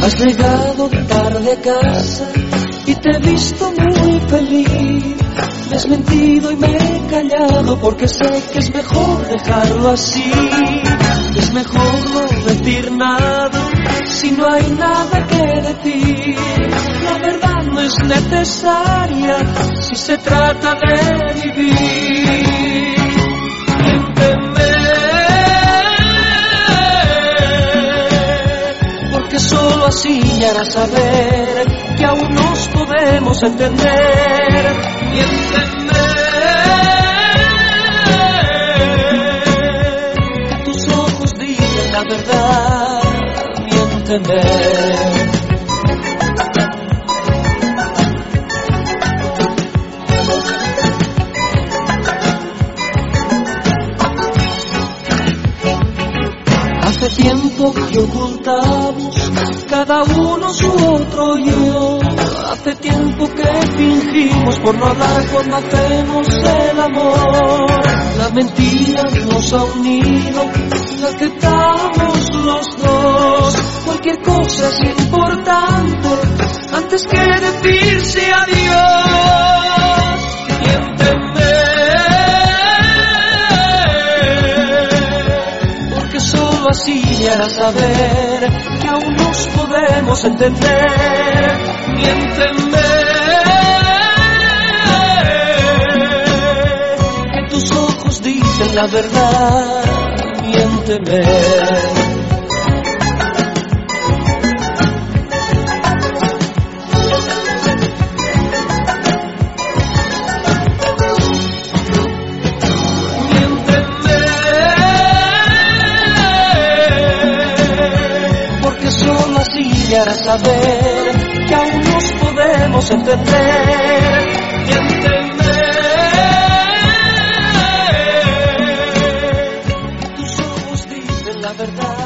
Has llegado tarde a casa y te he visto muy feliz. Me has mentido y me he callado porque sé que es mejor dejarlo así. Es mejor no decir nada si no hay nada que decir. La verdad no es necesaria si se trata de vivir. Miénteme, porque solo así me harás saber que aún nos podemos entender. Miénteme, que tus ojos digan la verdad. Miénteme. Hace tiempo que ocultamos cada uno su otro yo. Hace tiempo que fingimos por no hablar cuando hacemos el amor. La mentira nos ha unido, la aceptamos los dos. Cualquier cosa es importante antes que decirse adiós. Miénteme, porque solo así me harás saber que aún nos podemos entender. Miénteme, que tus ojos dicen la verdad. Miénteme. Para saber que aún nos podemos entender. Miénteme, tus ojos dicen la verdad.